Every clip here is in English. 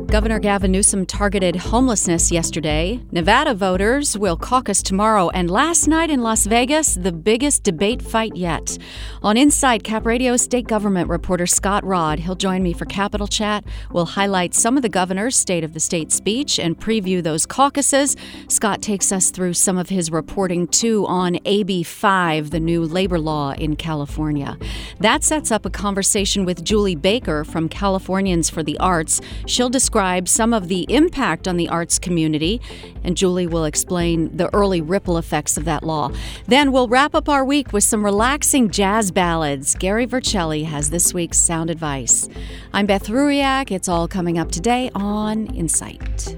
Governor Gavin Newsom targeted homelessness yesterday. Nevada voters will caucus tomorrow. And last night in Las Vegas, the biggest debate fight yet. On Inside Cap Radio, state government reporter Scott Rodd. He'll join me for Capitol Chat. We'll highlight some of the governor's State of the State speech and preview those caucuses. Scott takes us through some of his reporting, too, on AB 5, the new labor law in California. That sets up a conversation with Julie Baker from Californians for the Arts. She'll describe some of the impact on the arts community, and Julie will explain the early ripple effects of that law. Then we'll wrap up our week with some relaxing jazz ballads. Gary Vercelli has this week's sound advice. I'm Beth Ruiak. It's all coming up today on Insight.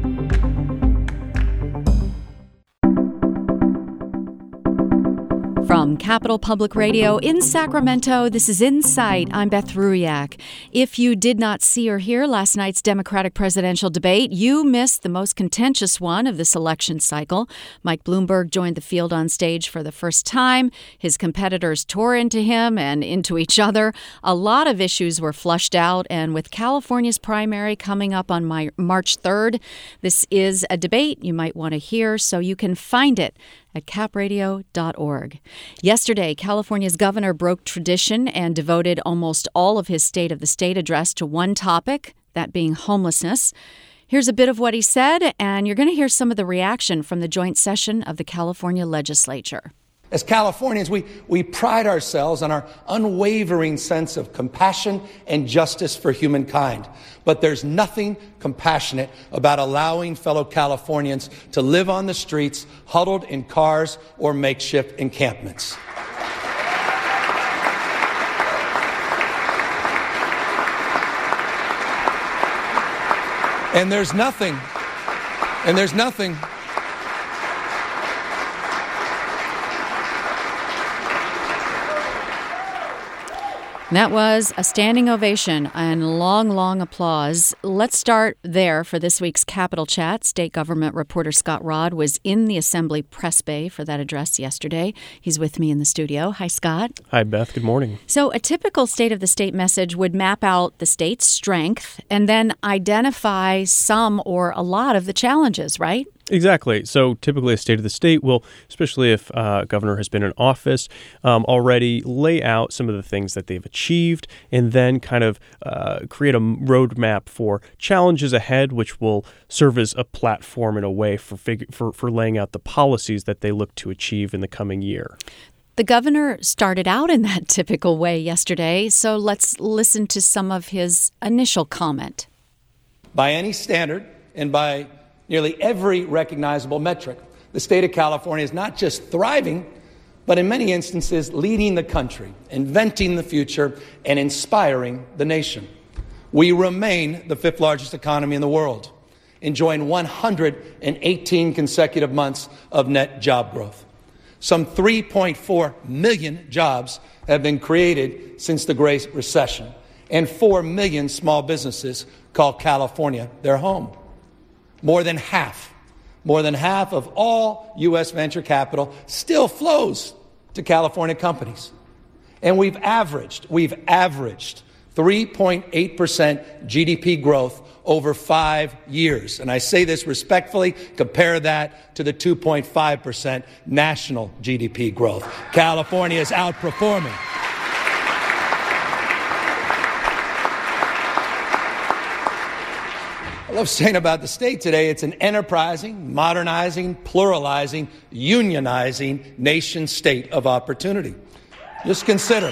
From Capital Public Radio in Sacramento, this is Insight. I'm Beth Ruiak. If you did not see or hear last night's Democratic presidential debate, you missed the most contentious one of this election cycle. Mike Bloomberg joined the field on stage for the first time. His competitors tore into him and into each other. A lot of issues were flushed out, and with California's primary coming up on March 3rd, this is a debate you might want to hear, so you can find it at capradio.org. Yesterday, California's governor broke tradition and devoted almost all of his State of the State address to one topic, that being homelessness. Here's a bit of what he said, and you're going to hear some of the reaction from the joint session of the California legislature. As Californians, we pride ourselves on our unwavering sense of compassion and justice for humankind. But there's nothing compassionate about allowing fellow Californians to live on the streets, huddled in cars or makeshift encampments. And there's nothing That was a standing ovation and long applause. Let's start there for this week's Capitol Chat. State government reporter Scott Rodd was in the Assembly press bay for that address yesterday. He's with me in the studio. Hi, Scott. Hi, Beth. Good morning. So a typical State of the State message would map out the state's strength and then identify some or a lot of the challenges, right? Exactly. So typically a State of the State will, especially if a governor has been in office, already lay out some of the things that they've achieved and then kind of create a roadmap for challenges ahead, which will serve as a platform in a way for laying out the policies that they look to achieve in the coming year. The governor started out in that typical way yesterday, so let's listen to some of his initial comment. By any standard and by nearly every recognizable metric, the state of California is not just thriving, but in many instances leading the country, inventing the future, and inspiring the nation. We remain the fifth largest economy in the world, enjoying 118 consecutive months of net job growth. Some 3.4 million jobs have been created since the Great Recession, and 4 million small businesses call California their home. More than half of all U.S. venture capital still flows to California companies. And we've averaged 3.8% GDP growth over 5 years. And I say this respectfully, compare that to the 2.5% national GDP growth. California is outperforming. I love saying about the state today, it's an enterprising, modernizing, pluralizing, unionizing nation state of opportunity. Just consider,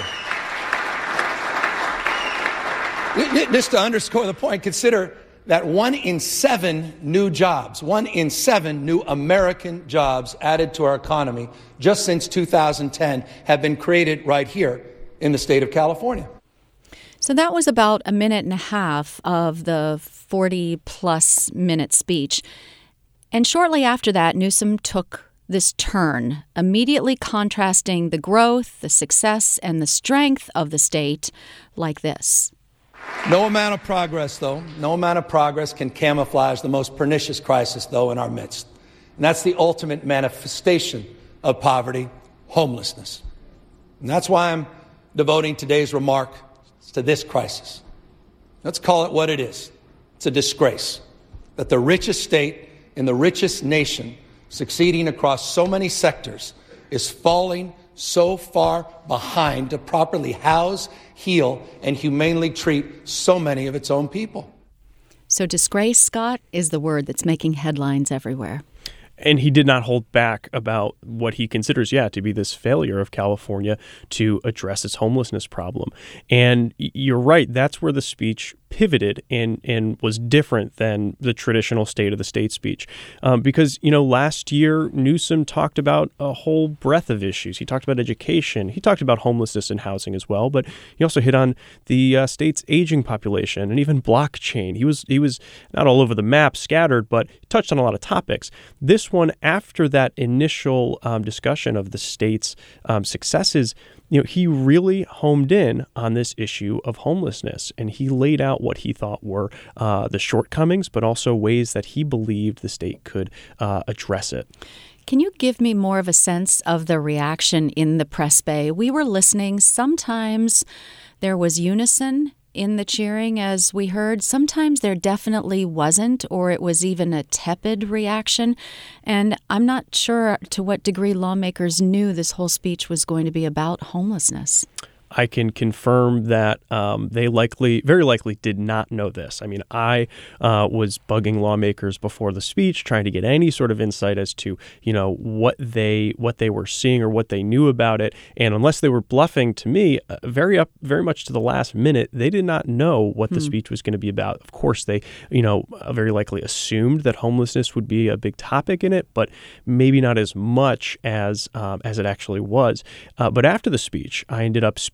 just to underscore the point, consider that 1 in 7 new jobs, 1 in 7 new American jobs added to our economy just since 2010 have been created right here in the state of California. So that was about a minute and a half of the 40-plus minute speech. And shortly after that, Newsom took this turn, immediately contrasting the growth, the success, and the strength of the state like this. No amount of progress can camouflage the most pernicious crisis, though, in our midst. And that's the ultimate manifestation of poverty, homelessness. And that's why I'm devoting today's remark to this crisis. Let's call it what it is. It's a disgrace that the richest state in the richest nation, succeeding across so many sectors, is falling so far behind to properly house, heal, and humanely treat so many of its own people. So disgrace, Scott, is the word that's making headlines everywhere. And he did not hold back about what he considers, to be this failure of California to address its homelessness problem. And you're right, that's where the speech pivoted and was different than the traditional State of the State speech. Because, last year, Newsom talked about a whole breadth of issues. He talked about education. He talked about homelessness and housing as well. But he also hit on the state's aging population and even blockchain. He was not all over the map, scattered, but he touched on a lot of topics. This one, after that initial discussion of the state's successes, he really homed in on this issue of homelessness, and he laid out what he thought were the shortcomings, but also ways that he believed the state could address it. Can you give me more of a sense of the reaction in the press bay? We were listening. Sometimes there was unison in the cheering, as we heard. Sometimes there definitely wasn't, or it was even a tepid reaction. And I'm not sure to what degree lawmakers knew this whole speech was going to be about homelessness. I can confirm that they very likely did not know this. I mean, I was bugging lawmakers before the speech, trying to get any sort of insight as to, what they were seeing or what they knew about it. And unless they were bluffing to me, very much to the last minute, they did not know what the speech was going to be about. Of course, they, very likely assumed that homelessness would be a big topic in it, but maybe not as much as it actually was. But after the speech, I ended up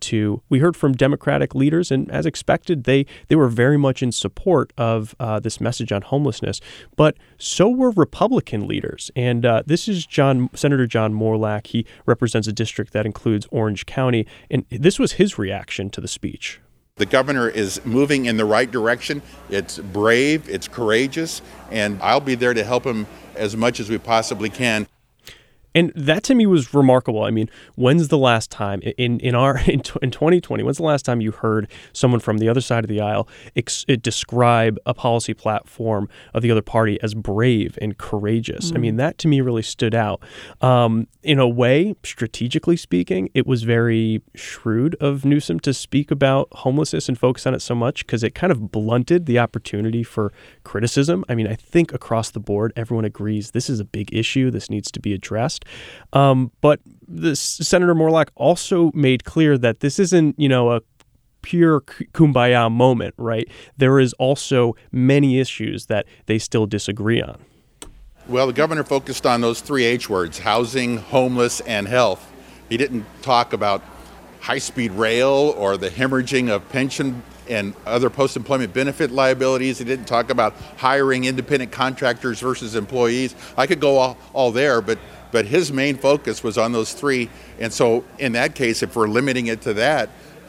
we heard from Democratic leaders, and as expected, they were very much in support of this message on homelessness. But so were Republican leaders. And this is Senator John Morlack. He represents a district that includes Orange County. And this was his reaction to the speech. The governor is moving in the right direction. It's brave, it's courageous, and I'll be there to help him as much as we possibly can. And that to me was remarkable. I mean, when's the last time in 2020, when's the last time you heard someone from the other side of the aisle describe a policy platform of the other party as brave and courageous? I mean, that to me really stood out. In a way, strategically speaking, it was very shrewd of Newsom to speak about homelessness and focus on it so much, because it kind of blunted the opportunity for criticism. I mean, I think across the board, everyone agrees this is a big issue. This needs to be addressed. But Senator Morlack also made clear that this isn't, a pure kumbaya moment, right? There is also many issues that they still disagree on. Well, the governor focused on those 3 H words: housing, homeless, and health. He didn't talk about high-speed rail or the hemorrhaging of pension and other post-employment benefit liabilities. He didn't talk about hiring independent contractors versus employees. I could go all there, but his main focus was on those 3. And so in that case, if we're limiting it to that,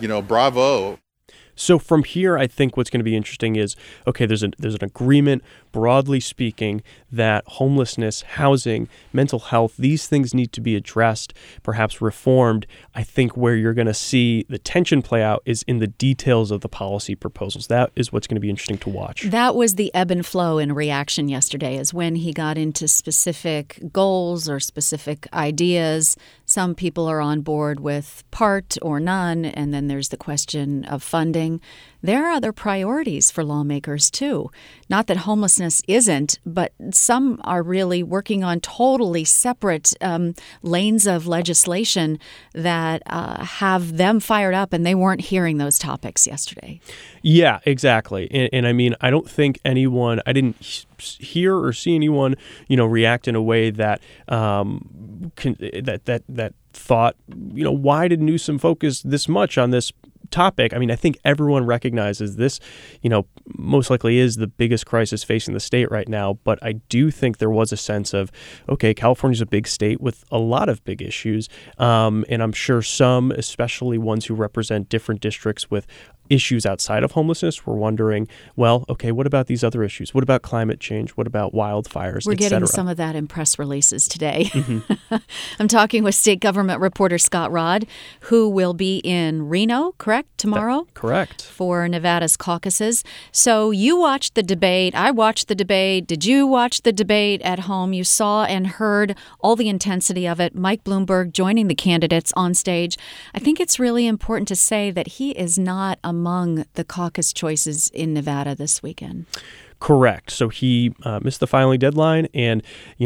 bravo. So from here, I think what's going to be interesting is, okay, there's an agreement, broadly speaking, that homelessness, housing, mental health, these things need to be addressed, perhaps reformed. I think where you're going to see the tension play out is in the details of the policy proposals. That is what's going to be interesting to watch. That was the ebb and flow in reaction yesterday, is when he got into specific goals or specific ideas. Some people are on board with part or none, and then there's the question of funding. There are other priorities for lawmakers, too. Not that homelessness isn't, but some are really working on totally separate lanes of legislation that have them fired up, and they weren't hearing those topics yesterday. Yeah, exactly. And I mean, I don't think I didn't hear or see anyone, react in a way that that thought, why did Newsom focus this much on this topic? I mean, I think everyone recognizes this, most likely is the biggest crisis facing the state right now. But I do think there was a sense of, okay, California's a big state with a lot of big issues. And I'm sure some, especially ones who represent different districts with issues outside of homelessness, we're wondering, well, okay, what about these other issues? What about climate change? What about wildfires, We're et cetera? getting some of that in press releases today. Mm-hmm. I'm talking with state government reporter Scott Rodd, who will be in Reno, correct, tomorrow? Correct. For Nevada's caucuses. So you watched the debate. I watched the debate. Did you watch the debate at home? You saw and heard all the intensity of it. Mike Bloomberg joining the candidates on stage. I think it's really important to say that he is not among the caucus choices in Nevada this weekend. Correct. So he missed the filing deadline, and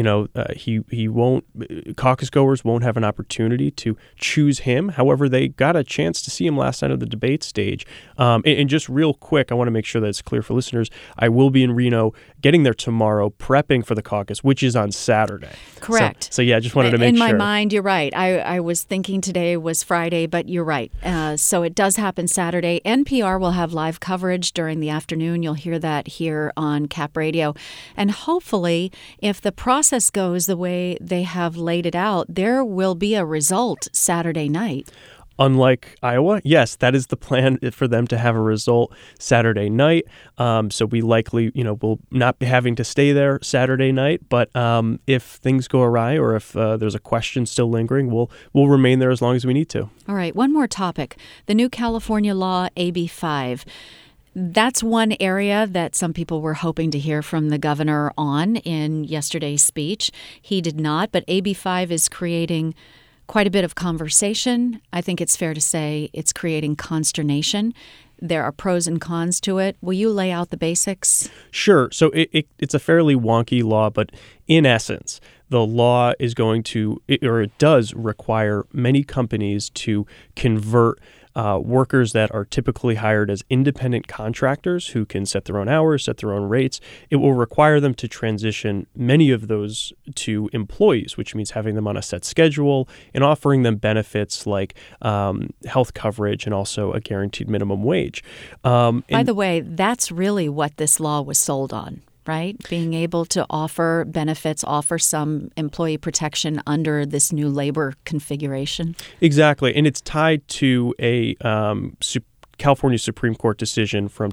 he won't. Caucus goers won't have an opportunity to choose him. However, they got a chance to see him last night at the debate stage. And just real quick, I want to make sure that it's clear for listeners. I will be in Reno, getting there tomorrow, prepping for the caucus, which is on Saturday. Correct. So yeah, just wanted to make sure. sure. In my mind, you're right. I was thinking today was Friday, but you're right. So it does happen Saturday. NPR will have live coverage during the afternoon. You'll hear that here on Cap Radio. And hopefully, if the process goes the way they have laid it out, there will be a result Saturday night. Unlike Iowa, yes, that is the plan for them to have a result Saturday night. So we likely, will not be having to stay there Saturday night. But if things go awry or if there's a question still lingering, we'll remain there as long as we need to. All right. One more topic. The new California law, AB 5. That's one area that some people were hoping to hear from the governor on in yesterday's speech. He did not, but AB 5 is creating quite a bit of conversation. I think it's fair to say it's creating consternation. There are pros and cons to it. Will you lay out the basics? Sure. So it's a fairly wonky law, but in essence, the law is going to, or it does require many companies to convert workers that are typically hired as independent contractors who can set their own hours, set their own rates. It will require them to transition many of those to employees, which means having them on a set schedule and offering them benefits like health coverage and also a guaranteed minimum wage. By the way, that's really what this law was sold on. Right? Being able to offer benefits, offer some employee protection under this new labor configuration. Exactly. And it's tied to a California Supreme Court decision from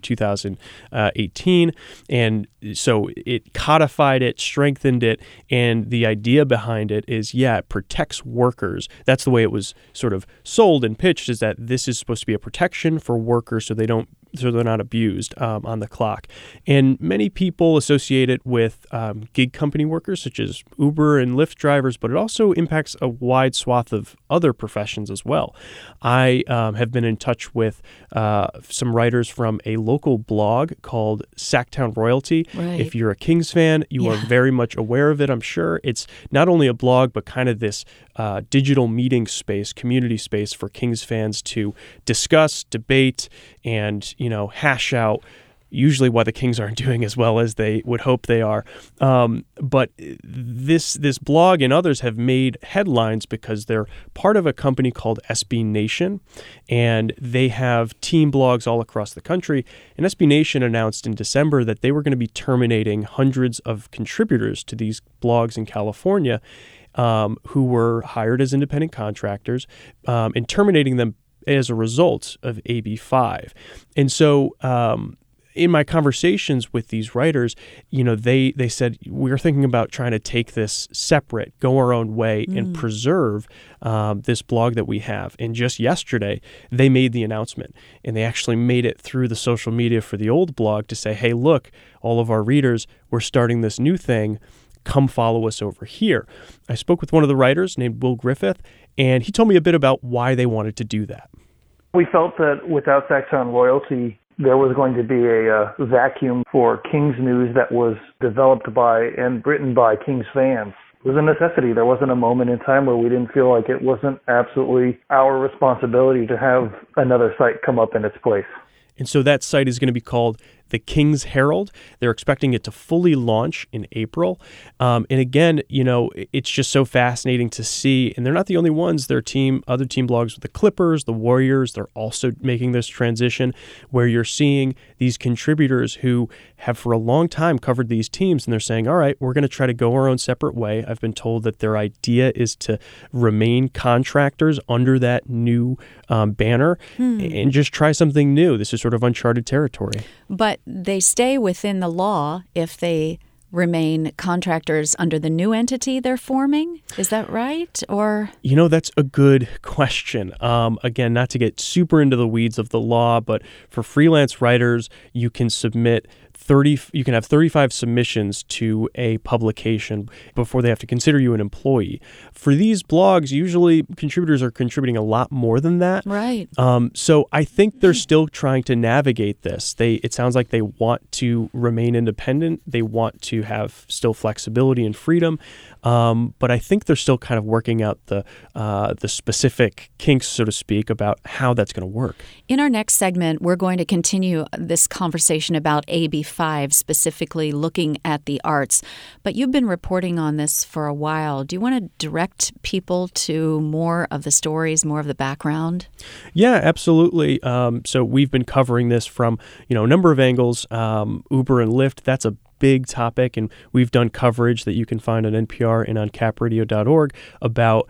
2018. And so it codified it, strengthened it. And the idea behind it is, it protects workers. That's the way it was sort of sold and pitched, is that this is supposed to be a protection for workers so they're not abused on the clock. And many people associate it with gig company workers such as Uber and Lyft drivers, but it also impacts a wide swath of other professions as well. I have been in touch with some writers from a local blog called Sacktown Royalty. Right. If you're a Kings fan, you are very much aware of it, I'm sure. It's not only a blog, but kind of this digital meeting space, community space for Kings fans to discuss, debate, and hash out usually why the Kings aren't doing as well as they would hope they are. But this blog and others have made headlines because they're part of a company called SB Nation, and they have team blogs all across the country. And SB Nation announced in December that they were going to be terminating hundreds of contributors to these blogs in California who were hired as independent contractors and terminating them as a result of AB 5. And so in my conversations with these writers, they said, we're thinking about trying to take this separate, go our own way, and preserve this blog that we have. And just yesterday, they made the announcement, and they actually made it through the social media for the old blog to say, hey, look, all of our readers, we're starting this new thing. Come follow us over here. I spoke with one of the writers named Will Griffith, and he told me a bit about why they wanted to do that. We felt that without Sacktown Royalty, there was going to be a vacuum for Kings news that was developed by and written by Kings fans. It was a necessity. There wasn't a moment in time where we didn't feel like it wasn't absolutely our responsibility to have another site come up in its place. And so that site is going to be called the King's Herald. They're expecting it to fully launch in April. And again, it's just so fascinating to see. And they're not the only ones. Other team blogs with the Clippers, the Warriors, they're also making this transition where you're seeing these contributors who have for a long time covered these teams, and they're saying, all right, we're going to try to go our own separate way. I've been told that their idea is to remain contractors under that new banner and just try something new. This is sort of uncharted territory. But they stay within the law if they remain contractors under the new entity they're forming? Is that right? Or that's a good question. Again, not to get super into the weeds of the law, but for freelance writers, you can submit you can have 35 submissions to a publication before they have to consider you an employee. For these blogs, usually contributors are contributing a lot more than that. Right. So I think they're still trying to navigate this. It sounds like they want to remain independent. They want to have still flexibility and freedom. But I think they're still kind of working out the specific kinks, so to speak, about how that's going to work. In our next segment, we're going to continue this conversation about AB5, specifically looking at the arts. But you've been reporting on this for a while. Do you want to direct people to more of the stories, more of the background? Yeah, absolutely. So we've been covering this from a number of angles. Uber and Lyft, that's a big topic, and we've done coverage that you can find on NPR and on capradio.org about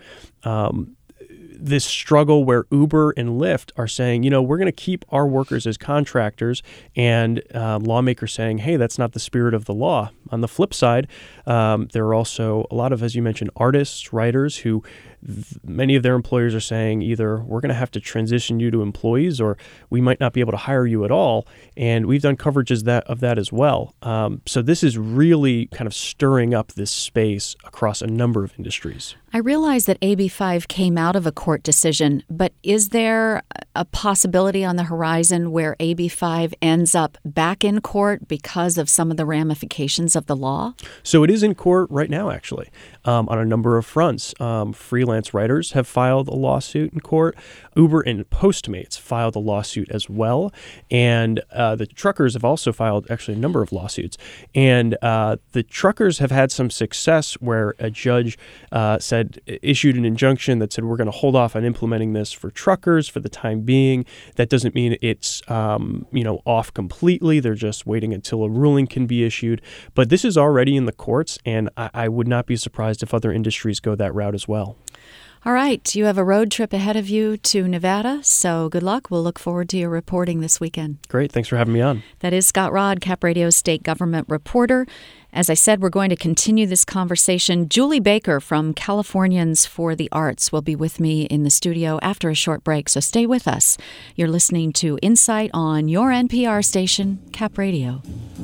this struggle where Uber and Lyft are saying, we're going to keep our workers as contractors, and lawmakers saying, hey, that's not the spirit of the law. On the flip side, there are also a lot of, as you mentioned, artists, writers who many of their employers are saying either we're going to have to transition you to employees or we might not be able to hire you at all. And we've done coverages of that as well. So this is really kind of stirring up this space across a number of industries. I realize that AB5 came out of a court decision, but is there a possibility on the horizon where AB5 ends up back in court because of some of the ramifications of the law? So it is in court right now, actually, on a number of fronts. Freelance writers have filed a lawsuit in court. Uber and Postmates filed a lawsuit as well. And the truckers have also filed actually a number of lawsuits. And the truckers have had some success where a judge issued an injunction that said we're going to hold off on implementing this for truckers for the time being. That doesn't mean it's off completely. They're just waiting until a ruling can be issued. But this is already in the courts, and I would not be surprised if other industries go that route as well. All right. You have a road trip ahead of you to Nevada, so good luck. We'll look forward to your reporting this weekend. Great. Thanks for having me on. That is Scott Rodd, Cap Radio's state government reporter. As I said, we're going to continue this conversation. Julie Baker from Californians for the Arts will be with me in the studio after a short break, so stay with us. You're listening to Insight on your NPR station, Cap Radio.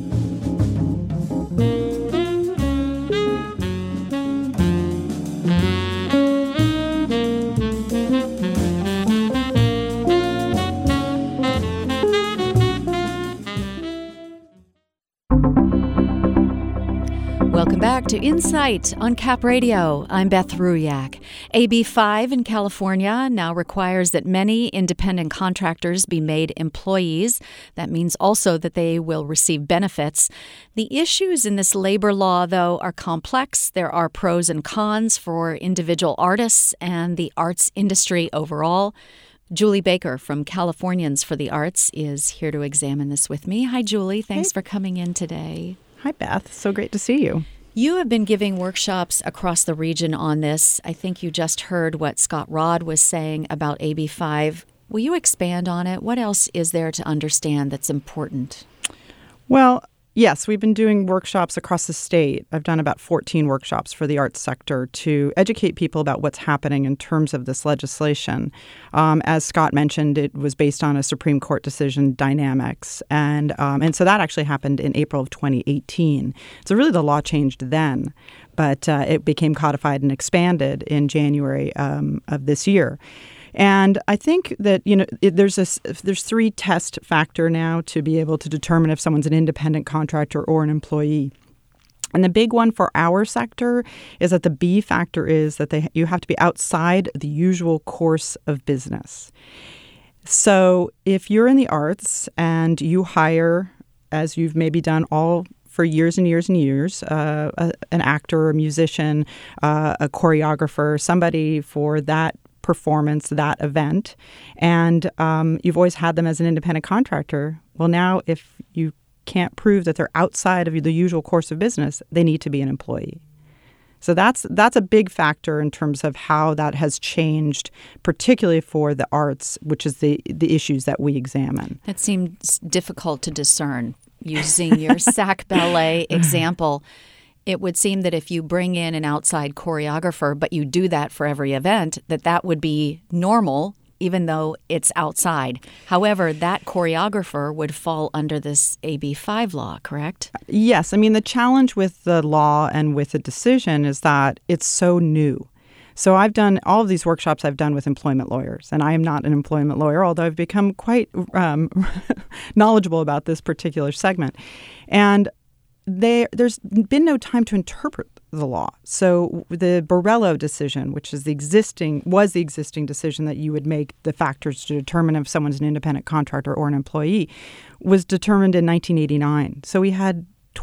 Welcome back to Insight on Cap Radio. I'm Beth Ruyak. AB5 in California now requires that many independent contractors be made employees. That means also that they will receive benefits. The issues in this labor law, though, are complex. There are pros and cons for individual artists and the arts industry overall. Julie Baker from Californians for the Arts is here to examine this with me. Hi, Julie. Thanks for coming in today. Hi, Beth. So great to see you. You have been giving workshops across the region on this. I think you just heard what Scott Rodd was saying about AB5. Will you expand on it? What else is there to understand that's important? Well, yes, we've been doing workshops across the state. I've done about 14 workshops for the arts sector to educate people about what's happening in terms of this legislation. As Scott mentioned, it was based on a Supreme Court decision, Dynamics. And so that actually happened in April of 2018. So really the law changed then, but it became codified and expanded in January of this year. And I think that, there's three test factor now to be able to determine if someone's an independent contractor or an employee. And the big one for our sector is that the B factor is that you have to be outside the usual course of business. So if you're in the arts and you hire as you've maybe done all for years and years and years, an actor, a musician, a choreographer, somebody for that performance, that event, and you've always had them as an independent contractor. Well, now if you can't prove that they're outside of the usual course of business, they need to be an employee. So that's a big factor in terms of how that has changed, particularly for the arts, which is the issues that we examine. That seems difficult to discern. Using your Sac Ballet example, it would seem that if you bring in an outside choreographer, but you do that for every event, that would be normal, even though it's outside. However, that choreographer would fall under this AB5 law, correct? Yes. I mean, the challenge with the law and with the decision is that it's so new. So I've done all of these workshops I've done with employment lawyers, and I am not an employment lawyer, although I've become quite knowledgeable about this particular segment. And there's been no time to interpret the law. So the Borrello decision, which is the existing decision that you would make the factors to determine if someone's an independent contractor or an employee, was determined in 1989. So we had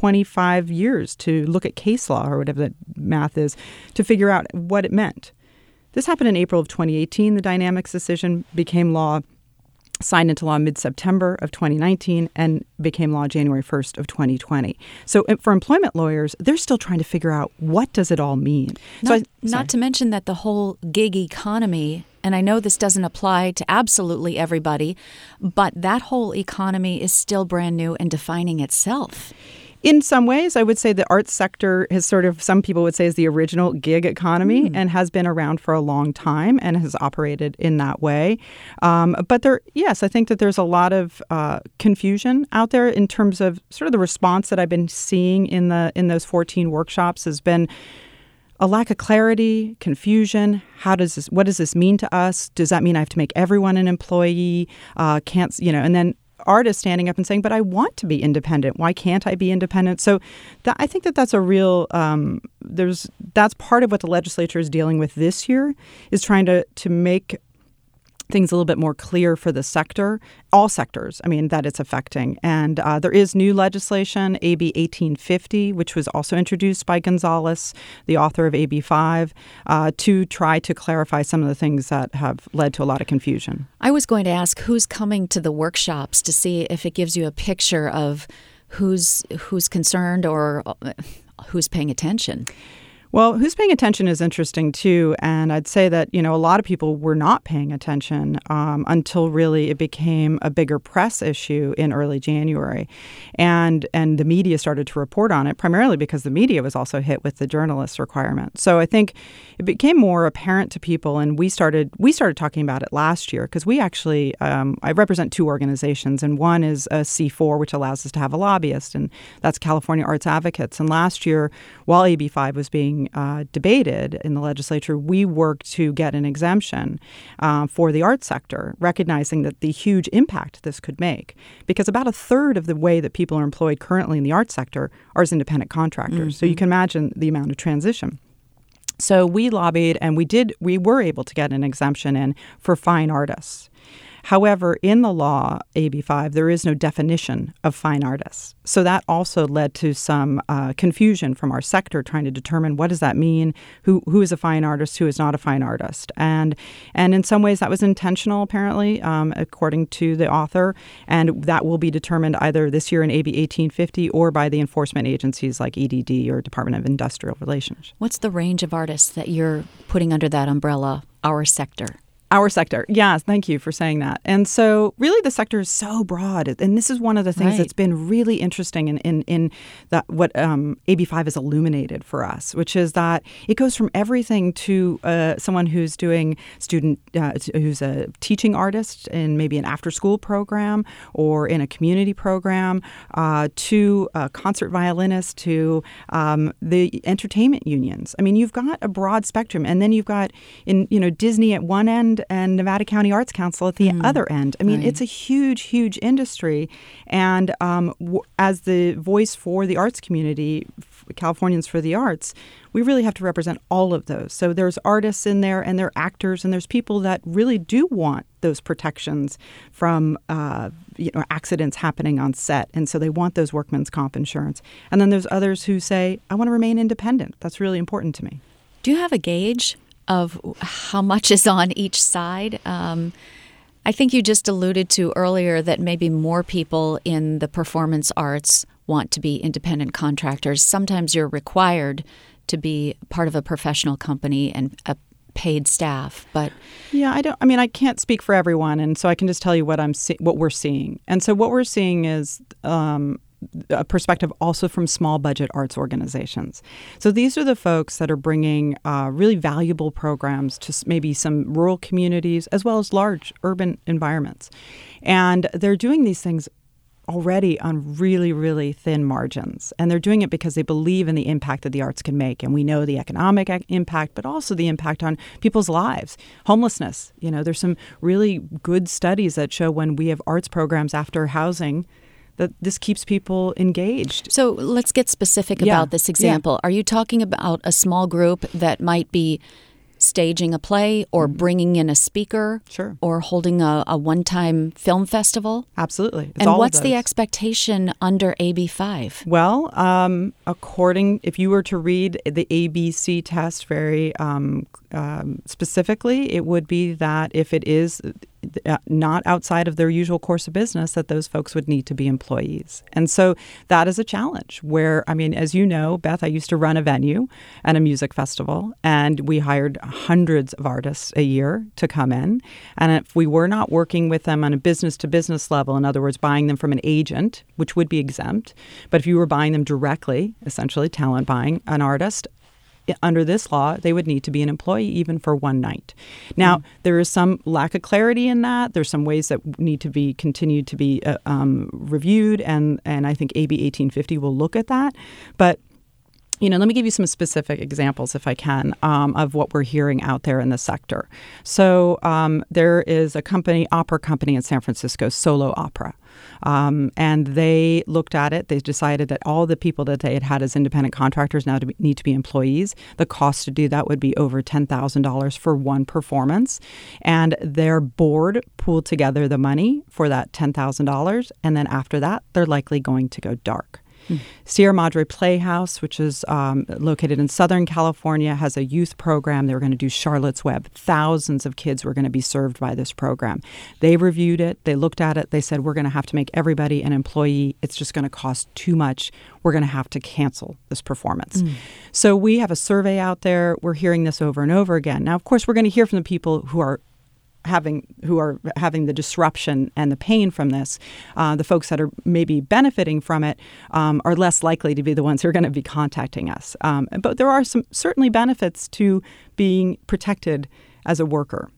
25 years to look at case law, or whatever the math is, to figure out what it meant. This happened in April of 2018. The Dynamics decision became law, signed into law mid-September of 2019, and became law January 1st of 2020. So for employment lawyers, they're still trying to figure out, what does it all mean? Not to mention that the whole gig economy, and I know this doesn't apply to absolutely everybody, but that whole economy is still brand new and defining itself. In some ways, I would say the arts sector has some people would say is the original gig economy and has been around for a long time and has operated in that way. But I think that there's a lot of confusion out there in terms of sort of the response that I've been seeing in those 14 workshops has been a lack of clarity, confusion. What does this mean to us? Does that mean I have to make everyone an employee? And then artists standing up and saying, but I want to be independent. Why can't I be independent? So I think that's a real, that's part of what the legislature is dealing with this year, is trying to make things a little bit more clear for the sector, all sectors, that it's affecting. And there is new legislation, AB 1850, which was also introduced by Gonzalez, the author of AB 5, to try to clarify some of the things that have led to a lot of confusion. I was going to ask who's coming to the workshops to see if it gives you a picture of who's concerned or who's paying attention. Well, who's paying attention is interesting, too. And I'd say that, a lot of people were not paying attention until really it became a bigger press issue in early January. And the media started to report on it, primarily because the media was also hit with the journalist requirement. So I think it became more apparent to people. And we started talking about it last year because we actually, I represent two organizations. And one is a C4, which allows us to have a lobbyist. And that's California Arts Advocates. And last year, while AB 5 was being debated in the legislature, we worked to get an exemption for the arts sector, recognizing that the huge impact this could make. Because about a third of the way that people are employed currently in the arts sector are as independent contractors. Mm-hmm. So you can imagine the amount of transition. So we lobbied, and we were able to get an exemption in for fine artists. However, in the law, AB 5, there is no definition of fine artists. So that also led to some confusion from our sector trying to determine what does that mean, who is a fine artist, who is not a fine artist. And in some ways that was intentional, apparently, according to the author, and that will be determined either this year in AB 1850 or by the enforcement agencies like EDD or Department of Industrial Relations. What's the range of artists that you're putting under that umbrella, our sector? Our sector. Yes, thank you for saying that. And so really the sector is so broad. And this is one of the things that's been really interesting in what AB 5 has illuminated for us, which is that it goes from everything to someone who's doing who's a teaching artist in maybe an after-school program or in a community program, to a concert violinist, to the entertainment unions. You've got a broad spectrum. And then you've got Disney at one end Nevada County Arts Council at the other end. I mean, Right. it's a huge, huge industry. And as the voice for the arts community, Californians for the Arts, we really have to represent all of those. So there's artists in there, and there are actors, and there's people that really do want those protections from accidents happening on set. And so they want those workman's comp insurance. And then there's others who say, I want to remain independent. That's really important to me. Do you have a gauge of how much is on each side? I think you just alluded to earlier that maybe more people in the performance arts want to be independent contractors. Sometimes you're required to be part of a professional company and a paid staff, but yeah, I can't speak for everyone, and so I can just tell you what we're seeing. And so what we're seeing is a perspective also from small budget arts organizations. So these are the folks that are bringing really valuable programs to maybe some rural communities as well as large urban environments. And they're doing these things already on really, really thin margins. And they're doing it because they believe in the impact that the arts can make. And we know the economic impact, but also the impact on people's lives. Homelessness. There's some really good studies that show when we have arts programs after housing, that this keeps people engaged. So let's get specific about this example. Are you talking about a small group that might be staging a play or bringing in a speaker? Sure. Or holding a one-time film festival? Absolutely. And what's the expectation under AB 5? Well, if you were to read the ABC test very specifically, it would be that if it is not outside of their usual course of business, that those folks would need to be employees. And so that is a challenge where, as you know, Beth, I used to run a venue and a music festival, and we hired hundreds of artists a year to come in. And if we were not working with them on a business-to-business level, in other words, buying them from an agent, which would be exempt, but if you were buying them directly, essentially talent buying an artist, under this law, they would need to be an employee even for one night. Now, there is some lack of clarity in that. There's some ways that need to be continued to be reviewed, and I think AB 1850 will look at that. But let me give you some specific examples, if I can, of what we're hearing out there in the sector. So there is a opera company in San Francisco, Solo Opera. And they looked at it. They decided that all the people that they had as independent contractors now need to be employees. The cost to do that would be over $10,000 for one performance. And their board pooled together the money for that $10,000. And then after that, they're likely going to go dark. Sierra Madre Playhouse, which is located in Southern California, has a youth program. They were going to do Charlotte's Web. Thousands of kids were going to be served by this program. They reviewed it. They looked at it. They said, we're going to have to make everybody an employee. It's just going to cost too much. We're going to have to cancel this performance. So we have a survey out there. We're hearing this over and over again. Now, of course, we're going to hear from the people who are having the disruption and the pain from this. The folks that are maybe benefiting from it are less likely to be the ones who are going to be contacting us. But there are some certainly benefits to being protected as a worker.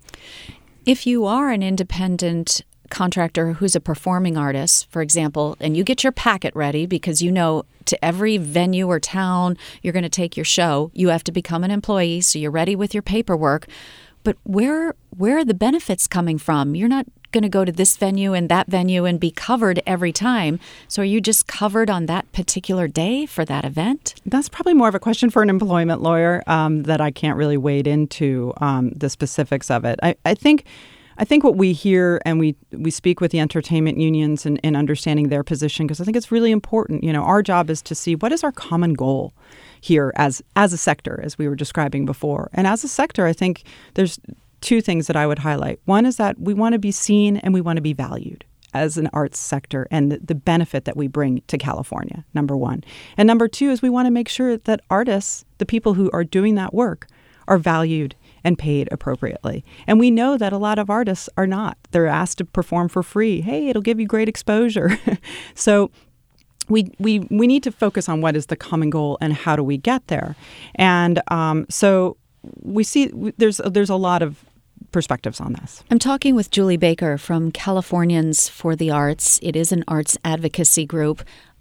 If you are an independent contractor who's a performing artist, for example, and you get your packet ready because to every venue or town you're going to take your show, you have to become an employee, so you're ready with your paperwork. But where are the benefits coming from? You're not going to go to this venue and that venue and be covered every time. So are you just covered on that particular day for that event? That's probably more of a question for an employment lawyer that I can't really wade into the specifics of it. I think what we hear, and we speak with the entertainment unions in understanding their position, because I think it's really important. Our job is to see what is our common goal here as a sector, as we were describing before. And as a sector, I think there's two things that I would highlight. One is that we want to be seen and we want to be valued as an arts sector and the benefit that we bring to California, number one. And number two is we want to make sure that artists, the people who are doing that work, are valued and paid appropriately. And we know that a lot of artists are not. They're asked to perform for free. Hey, it'll give you great exposure. So we need to focus on what is the common goal and how do we get there. And so we see there's a lot of perspectives on this. I'm talking with Julie Baker from Californians for the Arts. It is an arts advocacy group.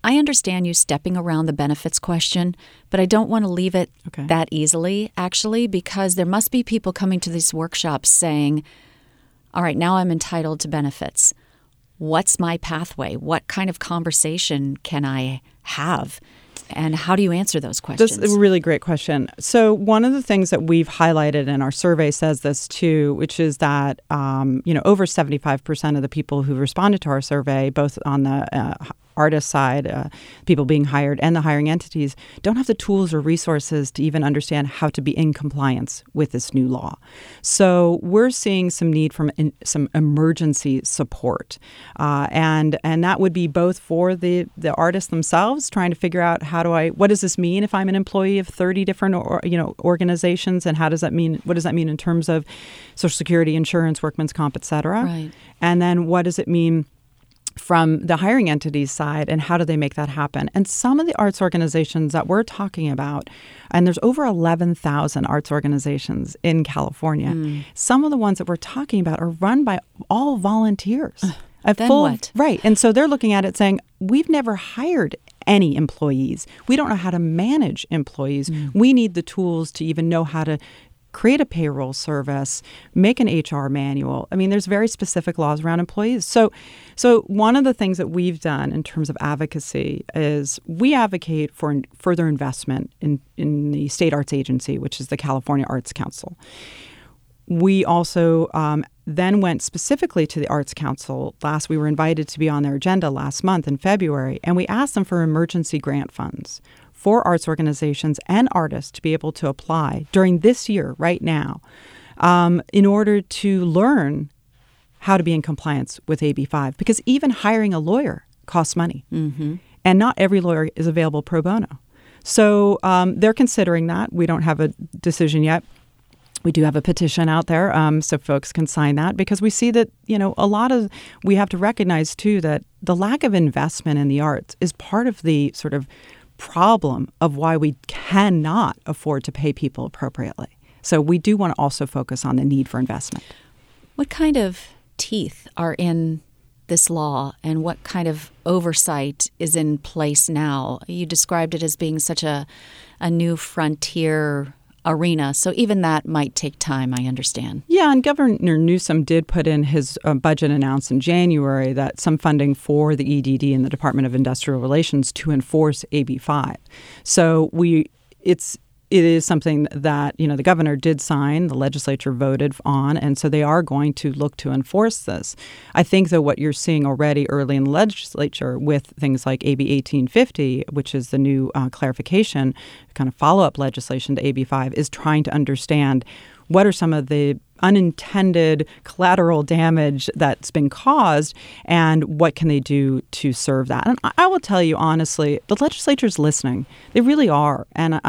I understand you stepping around the benefits question, but I don't want to leave it that easily, actually, because there must be people coming to these workshops saying, all right, now I'm entitled to benefits. What's my pathway? What kind of conversation can I have? And how do you answer those questions? That's a really great question. So one of the things that we've highlighted, and our survey says this too, which is that over 75% of the people who responded to our survey, both on the artist side, people being hired, and the hiring entities, don't have the tools or resources to even understand how to be in compliance with this new law. So we're seeing some need for some emergency support, and that would be both for the artists themselves, trying to figure out what does this mean if I'm an employee of 30 different organizations, and what does that mean in terms of Social Security, insurance, workman's comp, et cetera. Right. And then what does it mean from the hiring entities side, and how do they make that happen? And some of the arts organizations that we're talking about, and there's over 11,000 arts organizations in California. Some of the ones that we're talking about are run by all volunteers. What? Right. And so they're looking at it saying, we've never hired any employees. We don't know how to manage employees. We need the tools to even know how to create a payroll service, make an HR manual. I mean, there's very specific laws around employees. So one of the things that we've done in terms of advocacy is we advocate for further investment in the State Arts Agency, which is the California Arts Council. We also then went specifically to the Arts Council. We were invited to be on their agenda last month in February, and we asked them for emergency grant funds for arts organizations and artists to be able to apply during this year, right now, in order to learn how to be in compliance with AB5. Because even hiring a lawyer costs money, and not every lawyer is available pro bono. So they're considering that. We don't have a decision yet. We do have a petition out there, so folks can sign that, because we see that, we have to recognize, too, that the lack of investment in the arts is part of the sort of problem of why we cannot afford to pay people appropriately. So we do want to also focus on the need for investment. What kind of teeth are in this law, and what kind of oversight is in place now? You described it as being such a new frontier arena. So even that might take time, I understand. Yeah, and Governor Newsom did put in his budget announced in January that some funding for the EDD and the Department of Industrial Relations to enforce AB5. So it is something that, the governor did sign, the legislature voted on, and so they are going to look to enforce this. I think, though, what you're seeing already early in the legislature with things like AB 1850, which is the new clarification, kind of follow-up legislation to AB5, is trying to understand what are some of the unintended collateral damage that's been caused, and what can they do to serve that? And I will tell you honestly, the legislature's listening. They really are. And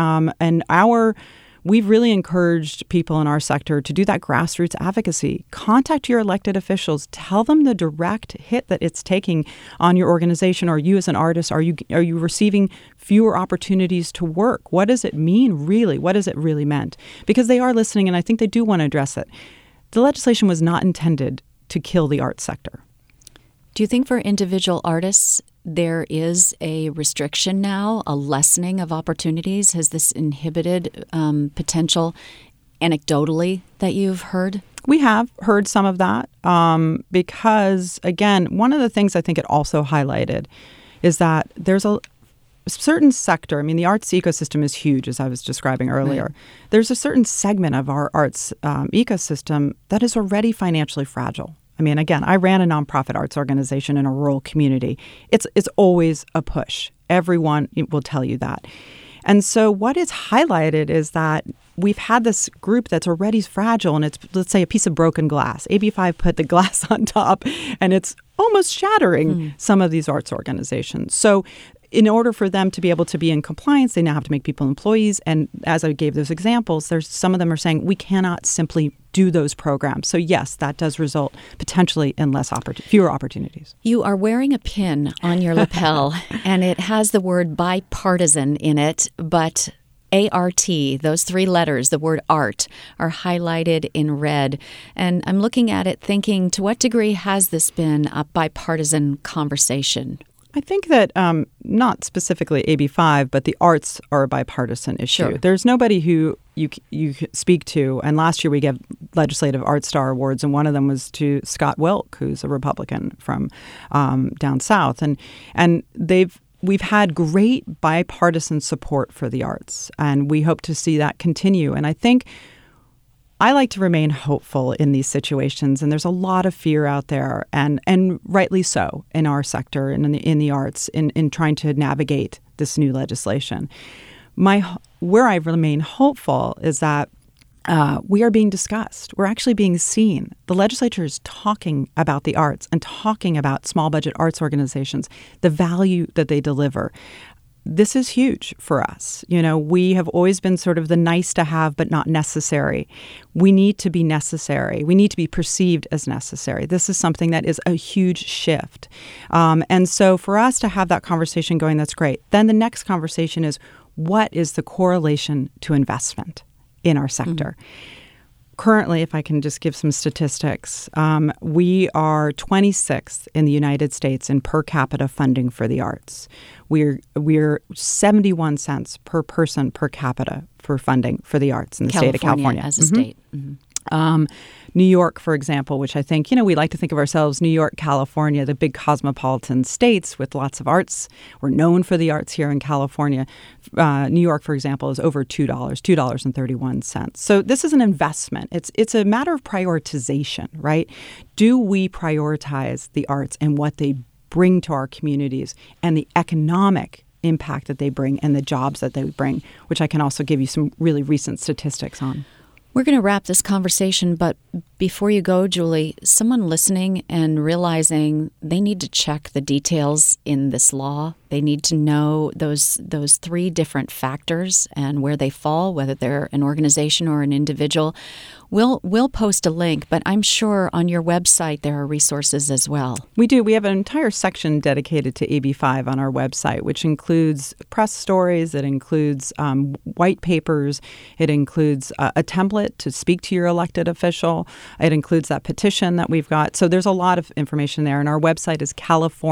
we've really encouraged people in our sector to do that grassroots advocacy. Contact your elected officials. Tell them the direct hit that it's taking on your organization, or you as an artist. Are you receiving fewer opportunities to work? What does it mean, really? What does it really meant? Because they are listening, and I think they do want to address it. The legislation was not intended to kill the arts sector. Do you think for individual artists there is a restriction now, a lessening of opportunities? Has this inhibited potential anecdotally that you've heard? We have heard some of that because, again, one of the things I think it also highlighted is that there's a certain sector. I mean, the arts ecosystem is huge, as I was describing earlier. Right. There's a certain segment of our arts ecosystem that is already financially fragile. I mean, again, I ran a nonprofit arts organization in a rural community. It's always a push. Everyone will tell you that. And so what is highlighted is that we've had this group that's already fragile, and it's, let's say, a piece of broken glass. AB5 put the glass on top, and it's almost shattering some of these arts organizations. So in order for them to be able to be in compliance, they now have to make people employees. And as I gave those examples, there's some of them are saying we cannot simply do those programs. So yes, that does result potentially in fewer opportunities. You are wearing a pin on your lapel, and it has the word bipartisan in it, but ART, those three letters, the word art, are highlighted in red. And I'm looking at it thinking, to what degree has this been a bipartisan conversation? I think that not specifically AB5, but the arts are a bipartisan issue. Sure. There's nobody who you speak to. And last year we gave Legislative Art Star Awards, and one of them was to Scott Wilk, who's a Republican from down south. And we've had great bipartisan support for the arts, and we hope to see that continue. And I think I like to remain hopeful in these situations, and there's a lot of fear out there, and rightly so in our sector and in the arts in trying to navigate this new legislation. Where I remain hopeful is that we are being discussed. We're actually being seen. The legislature is talking about the arts and talking about small budget arts organizations, the value that they deliver. This is huge for us. We have always been sort of the nice to have, but not necessary. We need to be necessary. We need to be perceived as necessary. This is something that is a huge shift. And so for us to have that conversation going, that's great. Then the next conversation is, what is the correlation to investment in our sector? Mm-hmm. Currently, if I can just give some statistics, we are 26th in the United States in per capita funding for the arts. We're 71 cents per person per capita for funding for the arts in the state of California. As a state. Mm-hmm. New York, for example, which I think, we like to think of ourselves, New York, California, the big cosmopolitan states with lots of arts. We're known for the arts here in California. New York, for example, is over $2.31. So this is an investment. It's a matter of prioritization, right? Do we prioritize the arts and what they bring to our communities and the economic impact that they bring and the jobs that they bring, which I can also give you some really recent statistics on. We're going to wrap this conversation, but before you go, Julie, someone listening and realizing they need to check the details in this law. They need to know those three different factors and where they fall, whether they're an organization or an individual. We'll post a link, but I'm sure on your website there are resources as well. We do. We have an entire section dedicated to AB5 on our website, which includes press stories. It includes white papers. It includes a template to speak to your elected official. It includes that petition that we've got. So there's a lot of information there. And our website is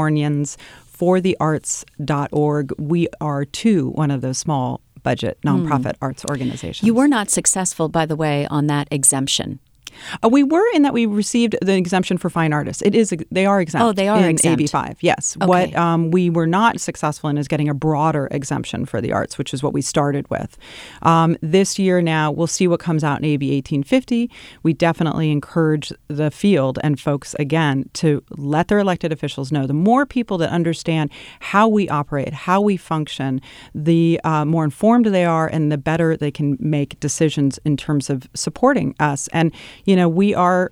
CaliforniansForTheArts.org. We are, too, one of those small budget nonprofit arts organizations. You were not successful, by the way, on that exemption. We were in that we received the exemption for fine artists. They are exempt. Oh, they are in exempt. AB5, yes. Okay. What we were not successful in is getting a broader exemption for the arts, which is what we started with. This year now, we'll see what comes out in AB 1850. We definitely encourage the field and folks, again, to let their elected officials know. The more people that understand how we operate, how we function, the more informed they are and the better they can make decisions in terms of supporting us. And we are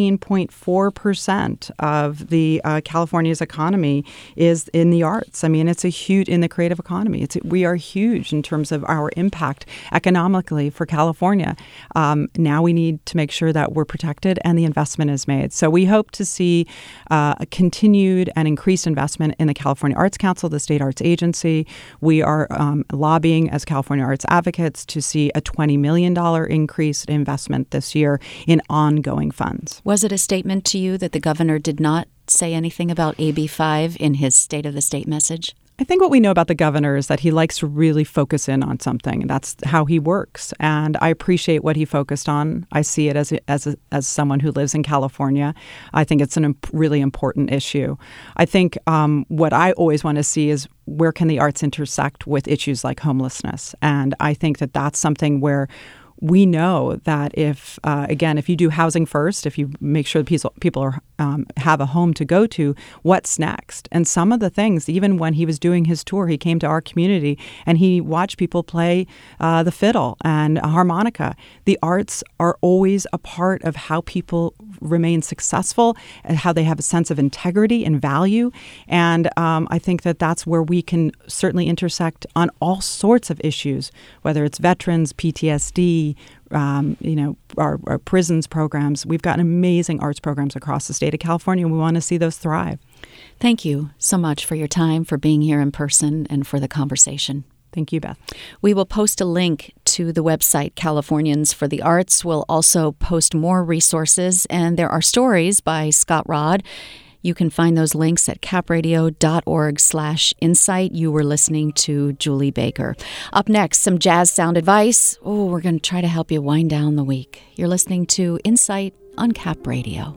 15.4% of the California's economy is in the arts. I mean, it's a huge in the creative economy. We are huge in terms of our impact economically for California. Now we need to make sure that we're protected and the investment is made. So we hope to see a continued and increased investment in the California Arts Council, the state arts agency. We are lobbying as California Arts Advocates to see a $20 million increase in investment this year in ongoing funds. Was it a statement to you that the governor did not say anything about AB5 in his State of the State message? I think what we know about the governor is that he likes to really focus in on something, and that's how he works. And I appreciate what he focused on. I see it as someone who lives in California. I think it's a really important issue. I think what I always want to see is where can the arts intersect with issues like homelessness, and I think that that's something where we know that if you do housing first, if you make sure people have a home to go to, what's next? And some of the things, even when he was doing his tour, he came to our community and he watched people play the fiddle and a harmonica. The arts are always a part of how people remain successful and how they have a sense of integrity and value. And I think that that's where we can certainly intersect on all sorts of issues, whether it's veterans, PTSD, our prisons programs. We've got amazing arts programs across the state of California, and we want to see those thrive. Thank you so much for your time, for being here in person, and for the conversation. Thank you, Beth. We will post a link to the website Californians for the Arts. We'll also post more resources, and there are stories by Scott Rodd. You can find those links at capradio.org/insight. You were listening to Julie Baker. Up next, some jazz sound advice. Oh, we're going to try to help you wind down the week. You're listening to Insight on Cap Radio.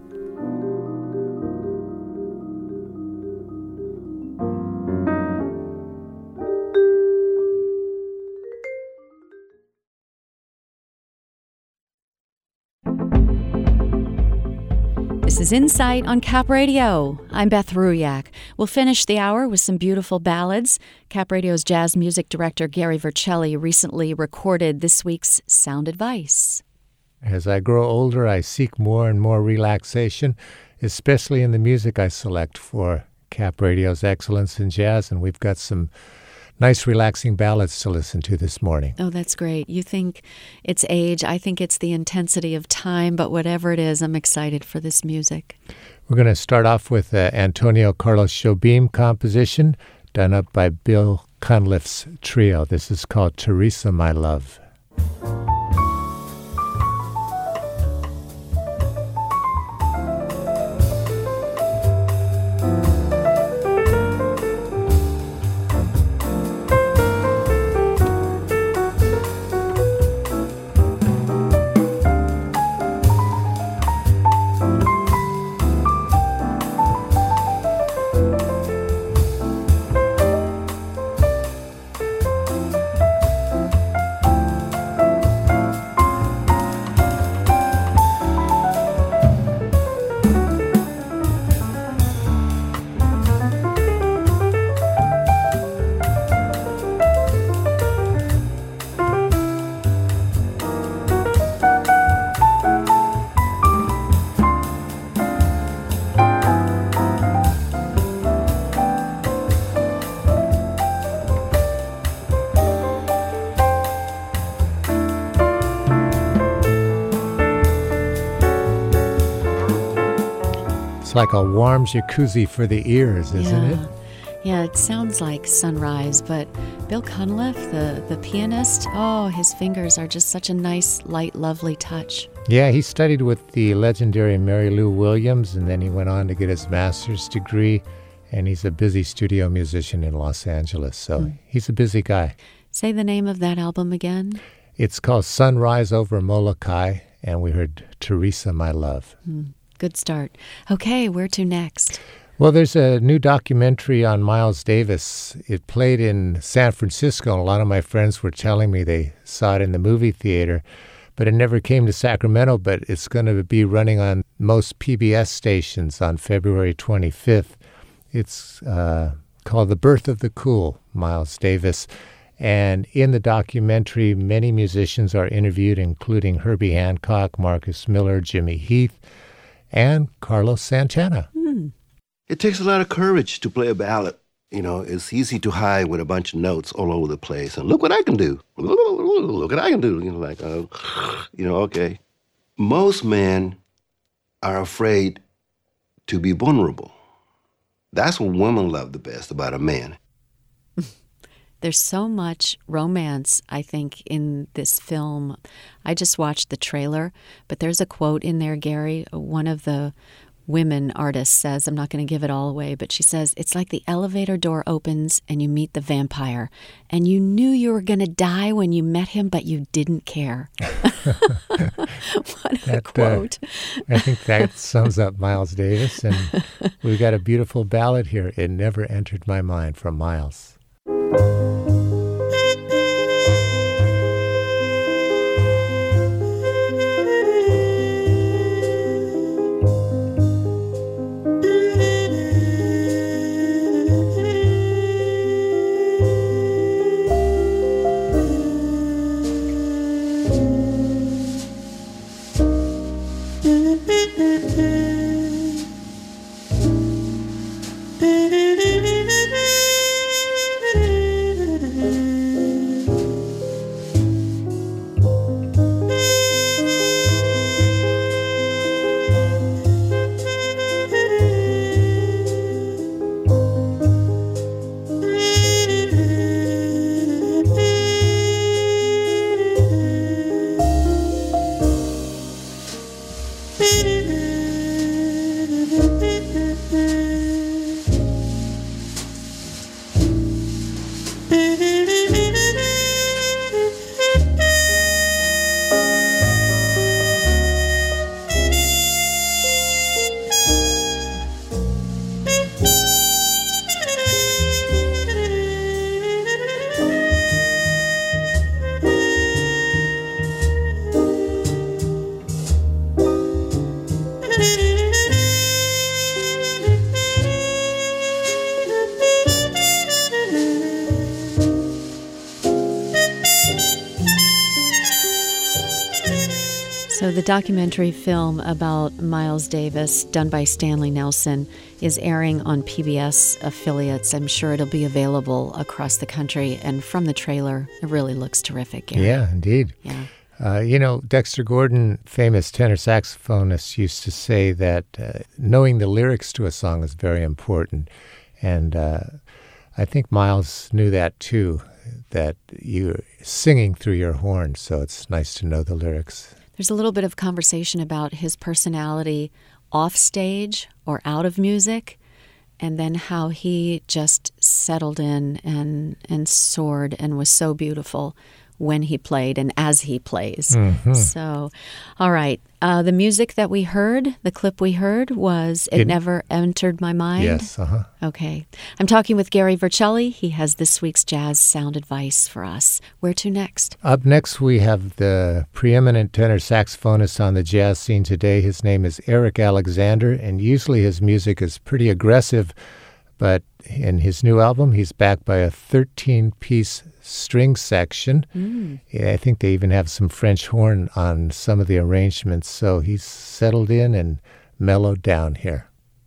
This is Insight on Cap Radio. I'm Beth Ruyak. We'll finish the hour with some beautiful ballads. Cap Radio's jazz music director Gary Vercelli recently recorded this week's Sound Advice. As I grow older, I seek more and more relaxation, especially in the music I select for Cap Radio's Excellence in Jazz, and we've got some nice, relaxing ballads to listen to this morning. Oh, that's great. You think it's age. I think it's the intensity of time, but whatever it is, I'm excited for this music. We're going to start off with Antonio Carlos Jobim composition done up by Bill Cunliffe's trio. This is called Teresa, My Love. It's like a warm jacuzzi for the ears, isn't it? Yeah, it sounds like sunrise, but Bill Cunliffe, the pianist, his fingers are just such a nice, light, lovely touch. Yeah, he studied with the legendary Mary Lou Williams, and then he went on to get his master's degree, and he's a busy studio musician in Los Angeles, so he's a busy guy. Say the name of that album again. It's called Sunrise Over Molokai, and we heard Teresa, My Love. Good start. Okay, where to next? Well, there's a new documentary on Miles Davis. It played in San Francisco, and a lot of my friends were telling me they saw it in the movie theater, but it never came to Sacramento, but it's going to be running on most PBS stations on February 25th. It's called The Birth of the Cool, Miles Davis. And in the documentary, many musicians are interviewed, including Herbie Hancock, Marcus Miller, Jimmy Heath, and Carlos Santana. It takes a lot of courage to play a ballad. You know, it's easy to hide with a bunch of notes all over the place. And look what I can do. Look what I can do. You know, like, okay. Most men are afraid to be vulnerable. That's what women love the best about a man. There's so much romance, I think, in this film. I just watched the trailer, but there's a quote in there, Gary. One of the women artists says, I'm not going to give it all away, but she says, it's like the elevator door opens and you meet the vampire, and you knew you were going to die when you met him, but you didn't care. What a quote. I think that sums up Miles Davis, and we've got a beautiful ballad here, It Never Entered My Mind, from Miles. So the documentary film about Miles Davis, done by Stanley Nelson, is airing on PBS affiliates. I'm sure it'll be available across the country. And from the trailer, it really looks terrific, Gary. Yeah, indeed. Yeah. Dexter Gordon, famous tenor saxophonist, used to say that knowing the lyrics to a song is very important. And I think Miles knew that too, that you're singing through your horn, so it's nice to know the lyrics. There's a little bit of conversation about his personality off stage or out of music, and then how he just settled in and soared and was so beautiful when he played and as he plays. Mm-hmm. So, all right. The music that we heard, the clip we heard, was It Never Entered My Mind? Yes, Okay. I'm talking with Gary Vercelli. He has this week's jazz sound advice for us. Where to next? Up next, we have the preeminent tenor saxophonist on the jazz scene today. His name is Eric Alexander, and usually his music is pretty aggressive, but in his new album, he's backed by a 13-piece string section. I think they even have some French horn on some of the arrangements, so he's settled in and mellowed down here.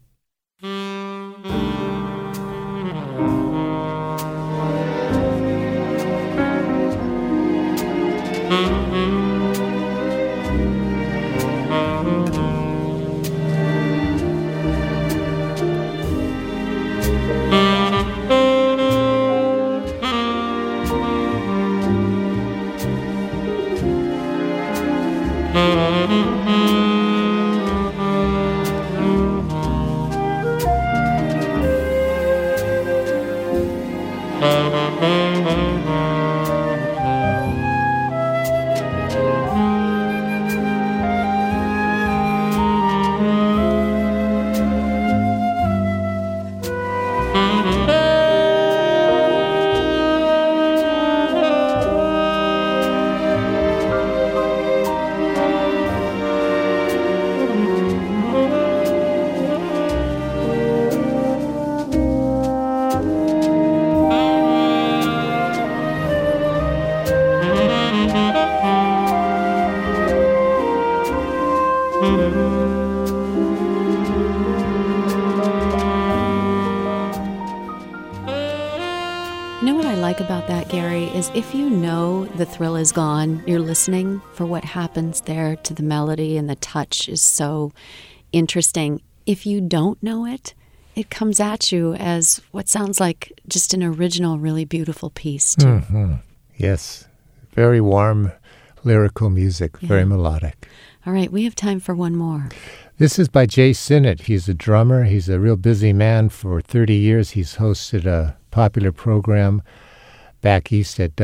You know what I like about that, Gary, is if you know the thrill is gone, you're listening for what happens there to the melody, and the touch is so interesting. If you don't know it, it comes at you as what sounds like just an original, really beautiful piece, too. Mm-hmm. Yes. Very warm, lyrical music, very melodic. All right, we have time for one more. This is by Jay Sinnott. He's a drummer. He's a real busy man. For 30 years, he's hosted a popular program back east at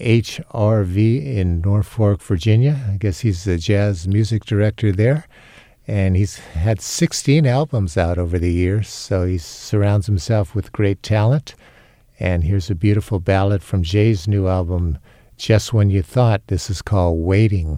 WHRV in Norfolk, Virginia. I guess he's the jazz music director there. And he's had 16 albums out over the years, so he surrounds himself with great talent. And here's a beautiful ballad from Jay's new album, Just When You Thought. This is called Waiting.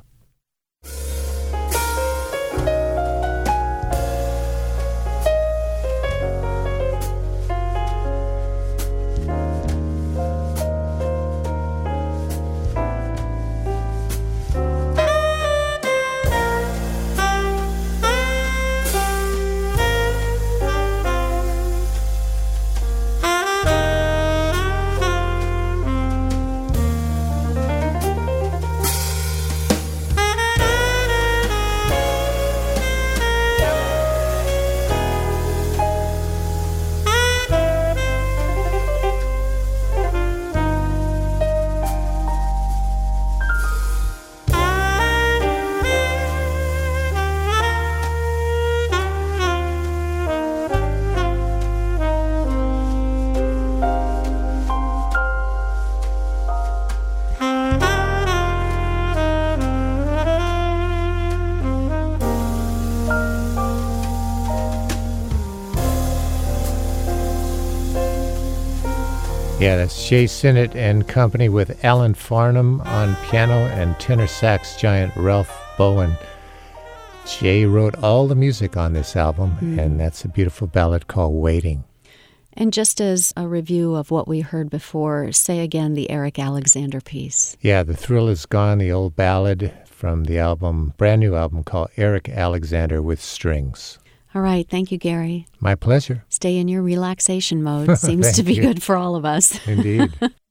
Yeah, that's Jay Sinnott and company with Alan Farnham on piano and tenor sax giant Ralph Bowen. Jay wrote all the music on this album, and that's a beautiful ballad called Waiting. And just as a review of what we heard before, say again the Eric Alexander piece. Yeah, The Thrill Is Gone, the old ballad from the album, brand new album called Eric Alexander with Strings. All right. Thank you, Gary. My pleasure. Stay in your relaxation mode. Seems to be good for all of us. Indeed.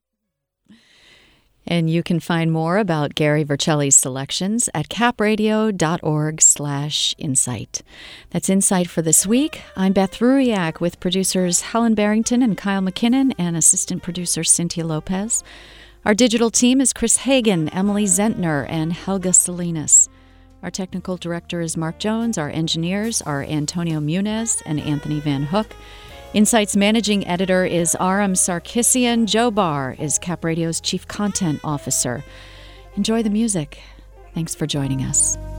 And you can find more about Gary Vercelli's selections at capradio.org/insight. That's Insight for this week. I'm Beth Ruiak with producers Helen Barrington and Kyle McKinnon and assistant producer Cynthia Lopez. Our digital team is Chris Hagen, Emily Zentner, and Helga Salinas. Our technical director is Mark Jones. Our engineers are Antonio Munez and Anthony Van Hook. Insight's managing editor is Aram Sarkissian. Joe Barr is Cap Radio's chief content officer. Enjoy the music. Thanks for joining us.